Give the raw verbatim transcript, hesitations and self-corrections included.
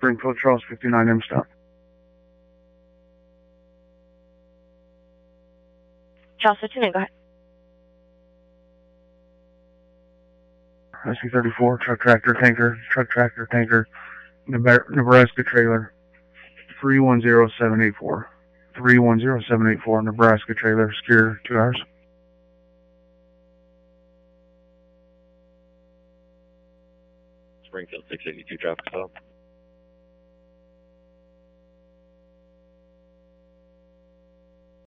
Springfield Charles fifty-nine M stop. Charles fifty-nine, go ahead. I C thirty-four, truck tractor tanker, truck tractor tanker, Nebraska trailer, three one zero seven eight four. three one zero seven eight four, Nebraska trailer, secure, two hours. Springfield six eighty-two, traffic stop.